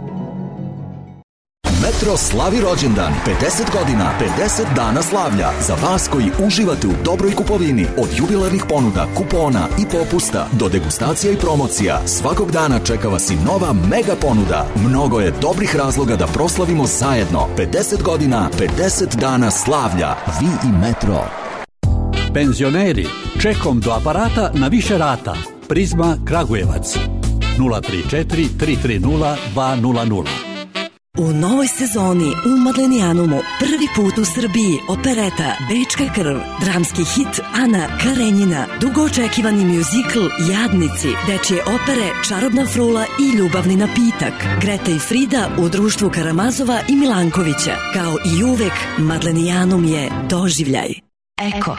Metro slavi rođendan, pedeset godina, pedeset dana slavlja. Za vas koji uživate u dobroj kupovini, od jubilarnih ponuda, kupona i popusta do degustacija i promocija, svakog dana čeka vas i nova mega ponuda. Mnogo je dobrih razloga da proslavimo zajedno. pedeset godina, pedeset dana slavlja. Vi i Metro.
Penzioneri, čekom do aparata na više rata. Prizma Kragujevac. nula tri četiri tri tri nula dva nula nula.
U novoj sezoni u Madlenijanumu prvi put u Srbiji opereta Bečka krv, dramski hit Ana Karenjina, dugo očekivani mjuzikl Jadnici, dečje opere Čarobna frula i Ljubavni napitak, Greta i Frida u društvu Karamazova i Milankovića. Kao i uvek, Madlenijanum je doživljaj. Eko.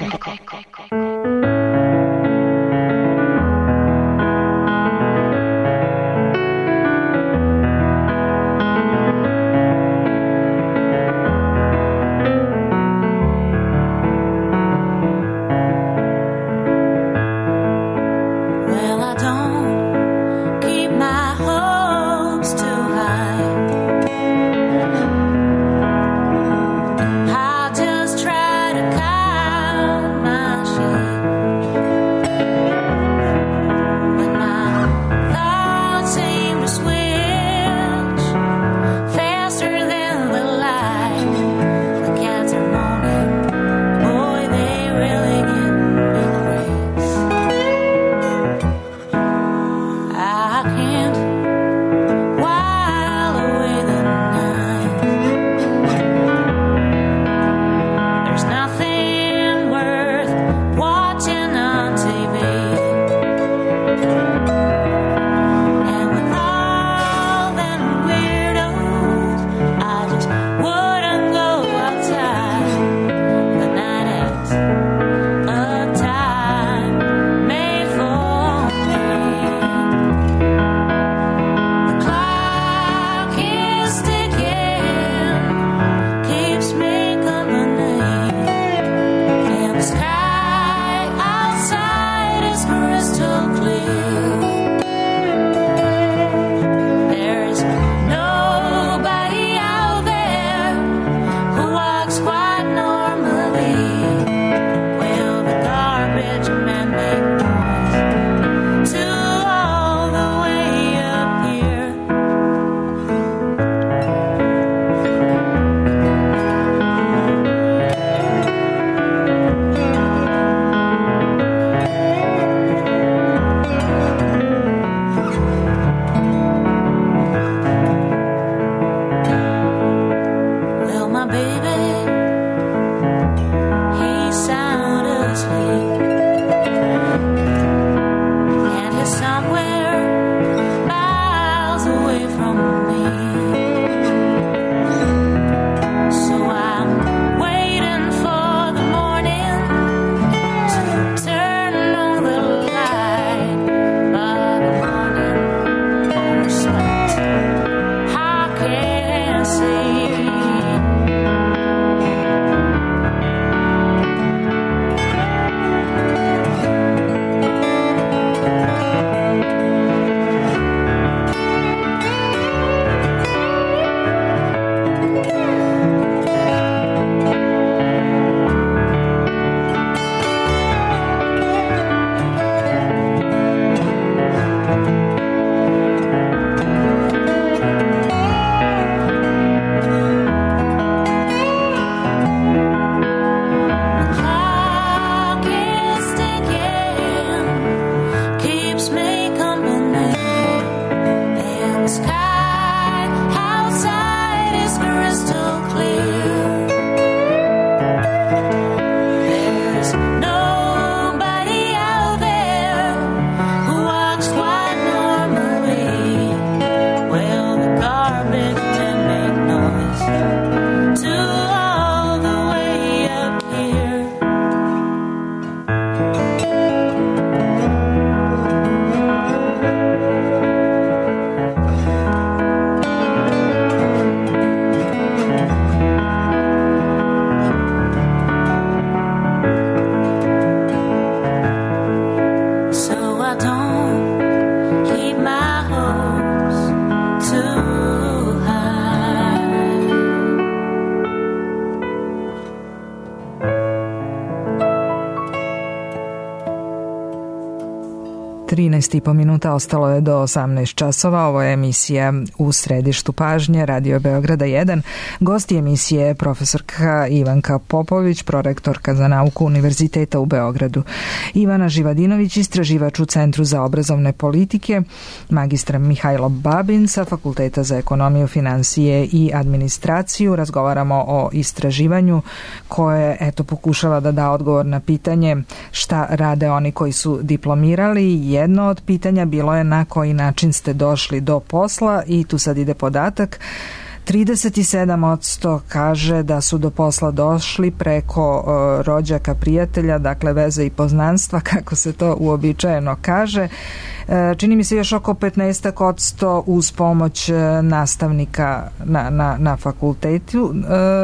trinaest i po minuta ostalo je do osamnaest časova. Ovo je emisija U središtu pažnje Radio Beograda jedan. Gosti emisije je profesorka Ivanka Popović, prorektorka za nauku Univerziteta u Beogradu. Ivana Živadinović, istraživač u Centru za obrazovne politike, magistra Mihajlo Babin sa Fakulteta za ekonomiju, finansije i administraciju. Razgovaramo o istraživanju koje eto pokušava da da odgovor na pitanje šta rade oni koji su diplomirali. Jedno od pitanja bilo je na koji način ste došli do posla i tu sad ide podatak. trideset sedam posto kaže da su do posla došli preko uh, rođaka, prijatelja, dakle veze i poznanstva, kako se to uobičajeno kaže. Uh, čini mi se još oko petnaest posto uz pomoć uh, nastavnika na, na, na fakultetu. Uh,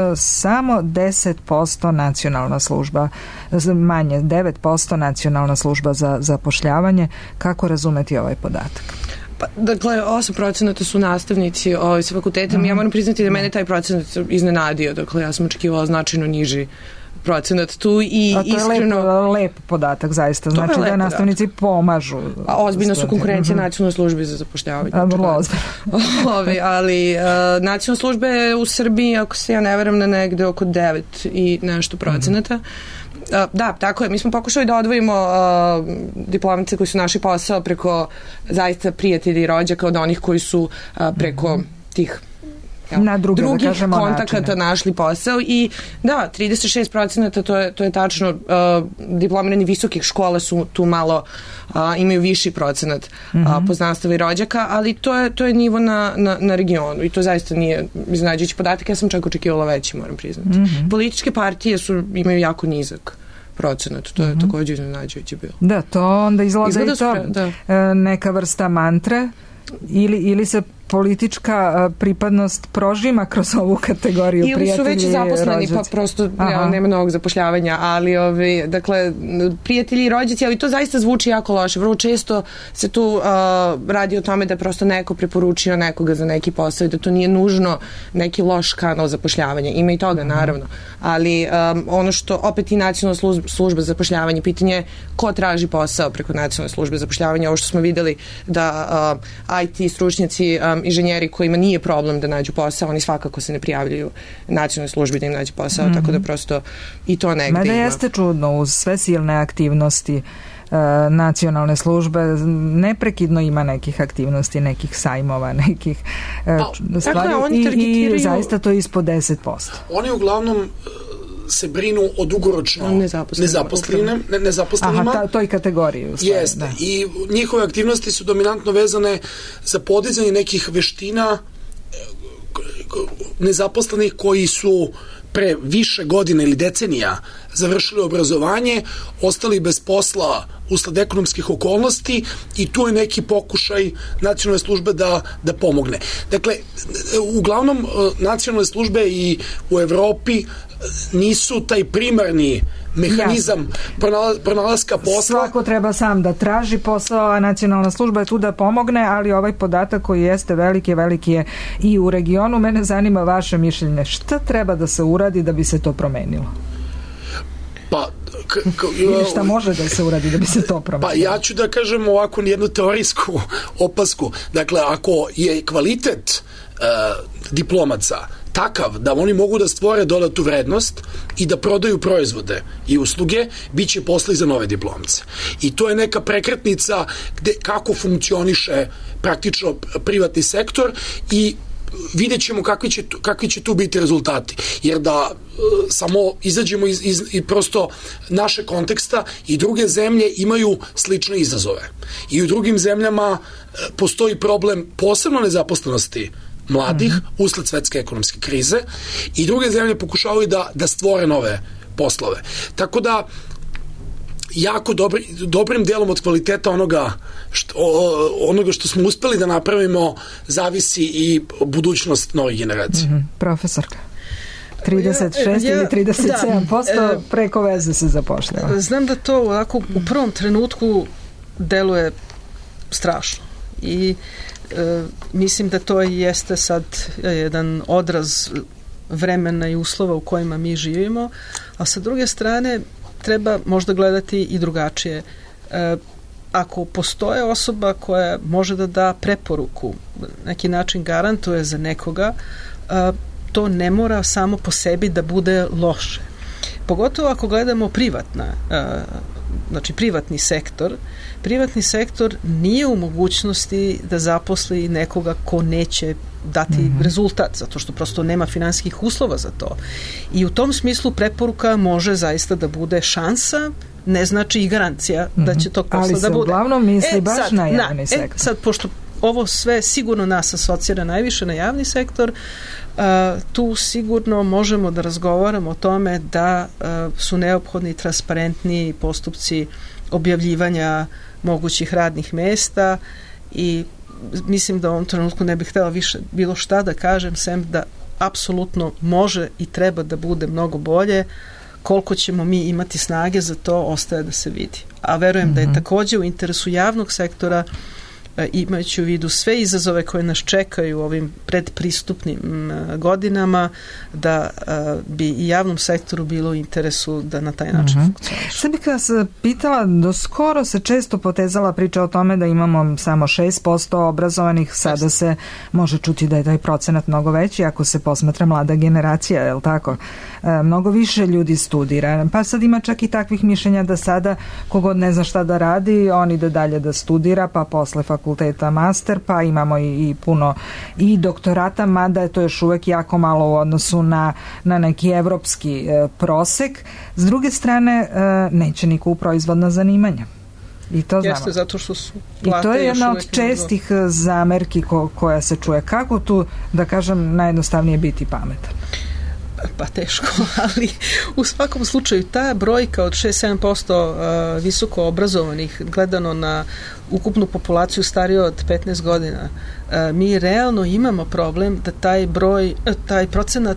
samo deset posto nacionalna služba, manje, devet posto nacionalna služba za zapošljavanje. Kako razumeti ovaj podatak?
Pa, dakle, osam procenata su nastavnici ovaj, sa fakultetom. Uh-huh. Ja moram priznati da mene taj procenat iznenadio. Dakle, ja sam očekivala značajno niži procenat tu i
a to
iskreno...
je lep, lep podatak, zaista. Znači da nastavnici podatak. Pomažu.
A ozbiljno su konkurencije uh-huh. nacionalne službe za zapošljavanje.
A, vrlo ozbiljno.
ali uh, nacionalne službe u Srbiji, ako se ja ne veram, na negde oko devet i nešto procenata. Uh-huh. Uh, da, tako je. Mi smo pokušali da odvojimo uh, diplomce koji su našli posao preko zaista prijatelji i rođaka od onih koji su uh, preko mm-hmm. tih
na druge,
drugih
da
kontakata
načine.
Našli posao i da, trideset šest procenata to je, to je tačno, uh, diplomirani visokih škola su tu malo uh, imaju viši procenat mm-hmm. uh, poznanstava i rođaka, ali to je, to je nivo na, na, na regionu i to zaista nije iznenađujući podatak, ja sam čak očekivala veći, moram priznati. Mm-hmm. Političke partije su, imaju jako nizak procenat, to je mm-hmm. također iznenađujući bilo.
Da, to onda izgleda, izgleda i to
da.
neka vrsta mantre ili, ili se politička pripadnost prožima kroz ovu kategoriju
ili
prijatelji,
ili su već zaposleni
rođaci.
Pa prosto ja, nema novog zapošljavanja, ali ovi, dakle, prijatelji i rođaci, ali to zaista zvuči jako loše. Vrlo često se tu uh, radi o tome da je prosto neko preporučio nekoga za neki posao i da to nije nužno neki loš kanal zapošljavanja. Ima i toga, naravno. Ali um, ono što opet i nacionalna služba, služba za zapošljavanje, pitanje je ko traži posao preko nacionalne službe za zapošljavanje. Ovo što smo videli da uh, I T stručnjaci um, inženjeri kojima nije problem da nađu posao, oni svakako se ne prijavljaju nacionalnoj službi da im nađe posao, mm-hmm. tako da prosto i to negde
Mada
ima.
Jeste čudno, uz sve silne aktivnosti uh, nacionalne službe, neprekidno ima nekih aktivnosti, nekih sajmova, nekih uh, stvari
dakle, oni
i,
targetiraju...
i zaista to je ispod deset posto.
Oni uglavnom se brinu o dugoročno nezaposlenim, ne, nezaposlenima.
Aha, ta, toj kategoriji.
Jeste. Da. I njihove aktivnosti su dominantno vezane za podizanje nekih veština nezaposlenih koji su pre više godina ili decenija završili obrazovanje, ostali bez posla usled ekonomskih okolnosti i tu je neki pokušaj nacionalne službe da, da pomogne. Dakle, uglavnom nacionalne službe i u Evropi nisu taj primarni mehanizam pronala, pronalaska posla.
Svako treba sam da traži posao, a nacionalna služba je tu da pomogne, ali ovaj podatak koji jeste veliki, veliki je i u regionu. Mene zanima vaše mišljenje. Šta treba da se uradi da bi se to promenilo?
Pa, k, k,
ili šta može da se uradi da bi se to promenilo?
Pa ja ću da kažem ovako jednu teorijsku opasku. Dakle, ako je kvalitet uh, diplomaca takav da oni mogu da stvore dodatu vrednost i da prodaju proizvode i usluge, bit će posla i za nove diplomce. I to je neka prekretnica gde, kako funkcioniše praktično privatni sektor i vidjet ćemo kakvi će, kakvi će tu biti rezultati. Jer da e, samo izađemo iz, iz, iz prosto naše konteksta i druge zemlje imaju slične izazove. I u drugim zemljama e, postoji problem posebno nezaposlenosti mladih mm-hmm. usled svetske ekonomske krize i druge zemlje pokušavaju da, da stvore nove poslove. Tako da jako dobri, dobrim delom od kvaliteta onoga što, onoga što smo uspeli da napravimo zavisi i budućnost novih generacija.
Mm-hmm. Profesorka. trideset šest ja, ili trideset sedam posto da, preko veze se zapošljava.
Znam da to ovako u prvom trenutku deluje strašno i e, mislim da to jeste sad jedan odraz vremena i uslova u kojima mi živimo, a sa druge strane treba možda gledati i drugačije. E, ako postoje osoba koja može da da preporuku, neki način garantuje za nekoga, to ne mora samo po sebi da bude loše. Pogotovo ako gledamo privatna, znači privatni sektor, privatni sektor nije u mogućnosti da zaposli nekoga ko neće dati mm-hmm. rezultat, zato što prosto nema finansijskih uslova za to. I u tom smislu preporuka može zaista da bude šansa, ne znači i garancija mm-hmm. da će tog posla da bude.
Ali se uglavnom misli
e,
baš
sad,
na javni
na,
sektor.
E, sad, pošto ovo sve sigurno nas asocira najviše na javni sektor, uh, tu sigurno možemo da razgovaramo o tome da uh, su neophodni transparentni postupci objavljivanja mogućih radnih mesta i mislim da u ovom trenutku ne bih htjela više bilo šta da kažem, sem da apsolutno može i treba da bude mnogo bolje. Koliko ćemo mi imati snage za to, ostaje da se vidi. A verujem mm-hmm. da je također u interesu javnog sektora, imajući u vidu sve izazove koje nas čekaju u ovim predpristupnim godinama, da bi i javnom sektoru bilo u interesu da na taj način mm-hmm. funkcioniše.
Sad bih vas pitala, do skoro se često potezala priča o tome da imamo samo šest posto obrazovanih, sada se može čuti da je taj procenat mnogo veći ako se posmatra mlada generacija, je li tako? E, mnogo više ljudi studira, pa sad ima čak i takvih mišljenja da sada kogod ne zna šta da radi, on ide dalje da studira, pa posle fakulteta master, pa imamo i, i puno i doktorata, mada je to još uvek jako malo u odnosu na, na neki evropski e, prosek. S druge strane, e, neće niko u proizvodna zanimanja. I to znamo.
Jeste, zato što su
I to je jedna od čestih zamerki ko, koja se čuje. Kako tu, da kažem, najjednostavnije biti pametan?
Pa teško, ali u svakom slučaju ta brojka od šest do sedam posto visoko obrazovanih gledano na ukupnu populaciju stariju od petnaest godina, mi realno imamo problem da taj broj, taj procenat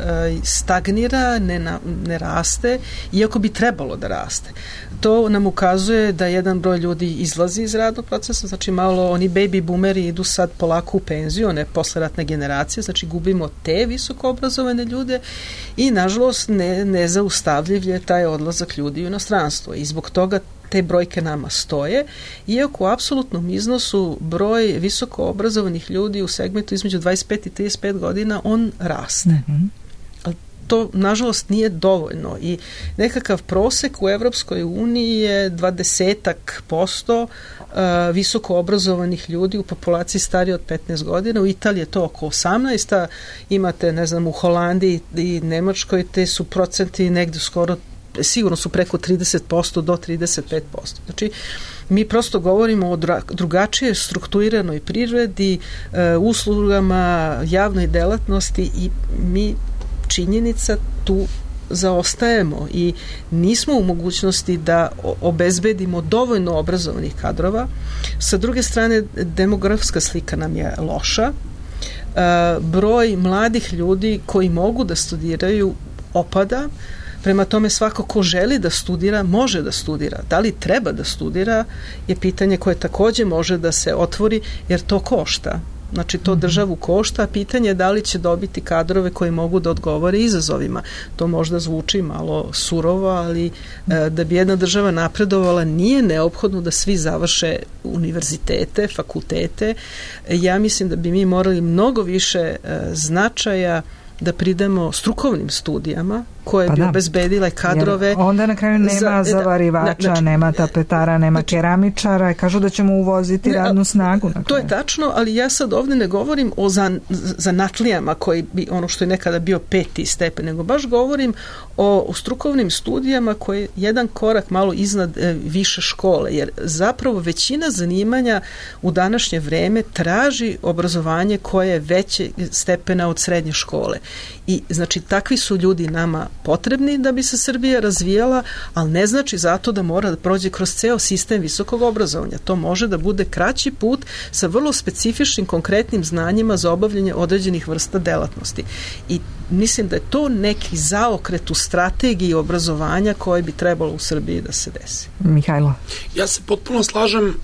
stagnira, ne, na, ne raste, iako bi trebalo da raste. To nam ukazuje da jedan broj ljudi izlazi iz radnog procesa, znači malo oni baby boomeri idu sad polako u penziju, one posleratne generacije, znači gubimo te visoko obrazovane ljude i nažalost ne, nezaustavljiv je taj odlazak ljudi u inostranstvo i zbog toga te brojke nama stoje, iako u apsolutnom iznosu broj visoko obrazovanih ljudi u segmentu između dvadeset pet i trideset pet godina on raste. Mm-hmm. Ali to nažalost nije dovoljno i nekakav prosek u Evropskoj uniji je dvadesetak posto uh, visoko obrazovanih ljudi u populaciji starije od petnaest godina, u Italiji je to oko osamnaest, a imate, ne znam, u Holandiji i Nemačkoj te su procenti negde skoro sigurno su preko trideset posto do trideset pet posto. Znači, mi prosto govorimo o drugačije strukturiranoj privredi, e, uslugama, javnoj delatnosti i mi činjenica tu zaostajemo i nismo u mogućnosti da obezbedimo dovoljno obrazovanih kadrova. Sa druge strane, demografska slika nam je loša. E, broj mladih ljudi koji mogu da studiraju opada. Prema tome svako ko želi da studira, može da studira. Da li treba da studira je pitanje koje također može da se otvori jer to košta. Znači to državu košta, a pitanje je da li će dobiti kadrove koji mogu da odgovore izazovima. To možda zvuči malo surovo, ali e, da bi jedna država napredovala nije neophodno da svi završe univerzitete, fakultete. E, ja mislim da bi mi morali mnogo više e, značaja da pridemo strukovnim studijama koje pa bi da. obezbedile kadrove.
Jer onda na kraju nema za, zavarivača, znači, nema tapetara, nema znači, keramičara, kažu da ćemo uvoziti ne, radnu snagu. Na
to je tačno, ali ja sad ovdje ne govorim o zan, zanatlijama koji bi, ono što je nekada bio peti stepen, nego baš govorim o, o strukovnim studijama koji je jedan korak malo iznad e, više škole, jer zapravo većina zanimanja u današnje vreme traži obrazovanje koje je veće stepena od srednje škole. I znači takvi su ljudi nama potrebni da bi se Srbija razvijala, ali ne znači zato da mora da prođe kroz ceo sistem visokog obrazovanja. To može da bude kraći put sa vrlo specifičnim konkretnim znanjima za obavljanje određenih vrsta delatnosti. I mislim da je to neki zaokret u strategiji obrazovanja koje bi trebalo u Srbiji da se desi.
Mihajlo.
Ja se potpuno slažem,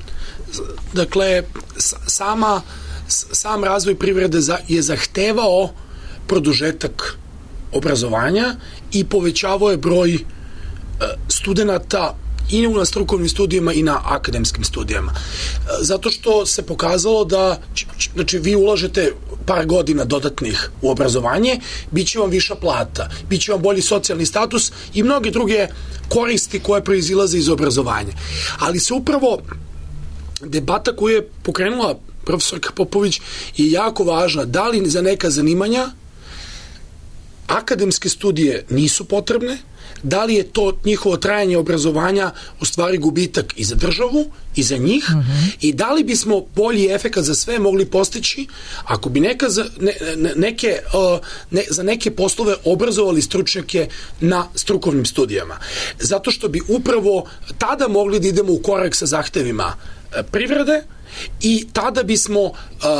dakle, sama, sam razvoj privrede je zahtevao produžetak obrazovanja i povećavao je broj studenata i na strukovnim studijama i na akademskim studijama. Zato što se pokazalo da, znači, vi ulažete par godina dodatnih u obrazovanje, bit će vam viša plata, bit će vam bolji socijalni status i mnoge druge koristi koje proizilaze iz obrazovanja. Ali se upravo debata koju je pokrenula profesorka Popović je jako važna. Da li za neka zanimanja akademske studije nisu potrebne, da li je to njihovo trajanje obrazovanja u stvari gubitak i za državu i za njih, uh-huh. i da li bismo bolji efekat za sve mogli postići ako bi neka za, ne, neke, uh, ne, za neke poslove obrazovali stručnjake na strukovnim studijama. Zato što bi upravo tada mogli da idemo u korak sa zahtevima privrede i tada bismo uh,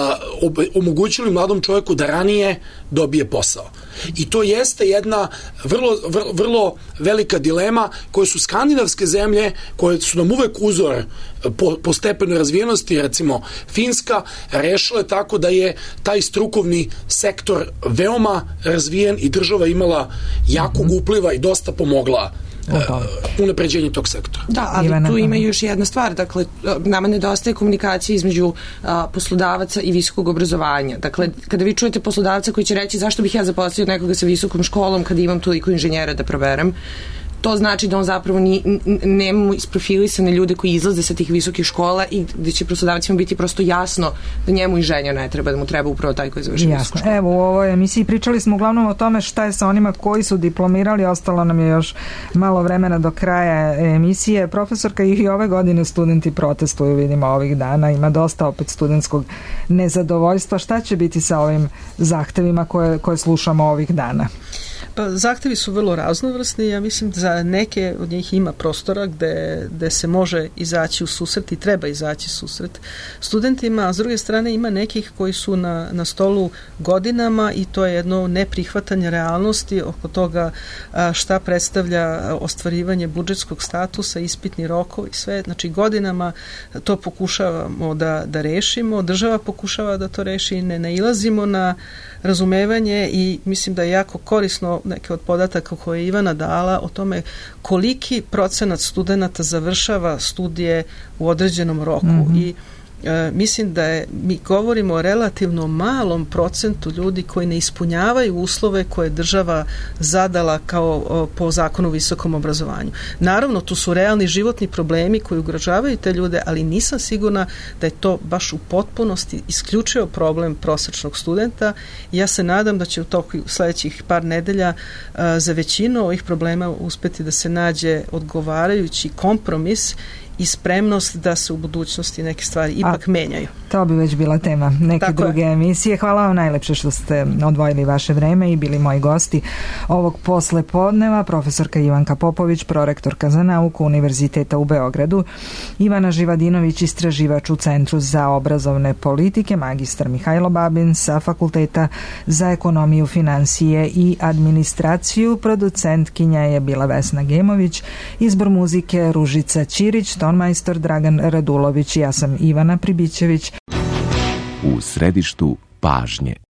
omogućili mladom čovjeku da ranije dobije posao. I to jeste jedna vrlo, vrlo, vrlo velika dilema koju su skandinavske zemlje, koje su nam uvek uzor po, po stepenu razvijenosti, recimo Finska, rešile tako da je taj strukovni sektor veoma razvijen i država imala jakog upliva i dosta pomogla Uh, unapređenje tog sektora.
Da, ali Ivana, tu ima još jedna stvar, dakle, nama nedostaje komunikacije između uh, poslodavaca i visokog obrazovanja. Dakle, kada vi čujete poslodavca koji će reći zašto bih ja zaposlio nekoga sa visokom školom kada imam toliko inženjera da proberem, to znači da on zapravo ni, nema isprofilisane ljude koji izlaze sa tih visokih škola i da će poslodavcima biti prosto jasno da njemu inženjer ne treba, da mu treba upravo taj koji završi visoku školu.
Evo, u ovoj emisiji pričali smo uglavnom o tome šta je sa onima koji su diplomirali, ostalo nam je još malo vremena do kraja emisije. Profesorka, i ove godine studenti protestuju, vidimo ovih dana, ima dosta opet studentskog nezadovoljstva. Šta će biti sa ovim zahtevima koje, koje slušamo ovih dana?
Pa zahtevi su vrlo raznovrsni, ja mislim za neke od njih ima prostora gde, gde se može izaći u susret i treba izaći u susret studentima, a s druge strane ima nekih koji su na, na stolu godinama i to je jedno neprihvatanje realnosti oko toga šta predstavlja ostvarivanje budžetskog statusa, ispitni rokov i sve, znači godinama to pokušavamo da, da rešimo, država pokušava da to reši, ne nailazimo na razumevanje i mislim da je jako korisno neke od podataka koje je Ivana dala o tome koliki procenat studenata završava studije u određenom roku. Mm-hmm. I e, mislim da je, mi govorimo o relativno malom procentu ljudi koji ne ispunjavaju uslove koje je država zadala kao o, po zakonu o visokom obrazovanju. Naravno, tu su realni životni problemi koji ugrožavaju te ljude, ali nisam sigurna da je to baš u potpunosti isključio problem prosečnog studenta. Ja se nadam da će u toku sledećih par nedelja a, za većinu ovih problema uspeti da se nađe odgovarajući kompromis i spremnost da se u budućnosti neke stvari ipak A, menjaju.
To bi već bila tema neke Tako druge je. emisije. Hvala vam najlepše što ste odvojili vaše vreme i bili moji gosti ovog poslepodneva. Profesorka Ivanka Popović, prorektorka za nauku Univerziteta u Beogradu, Ivana Živadinović, istraživač u Centru za obrazovne politike, magistar Mihajlo Babin sa Fakulteta za ekonomiju, finansije i administraciju. Producentkinja je bila Vesna Gemović, izbor muzike Ružica Ćirić, tonmajstor Dragan Radulović i ja sam Ivana Pribićević.
U središtu pažnje.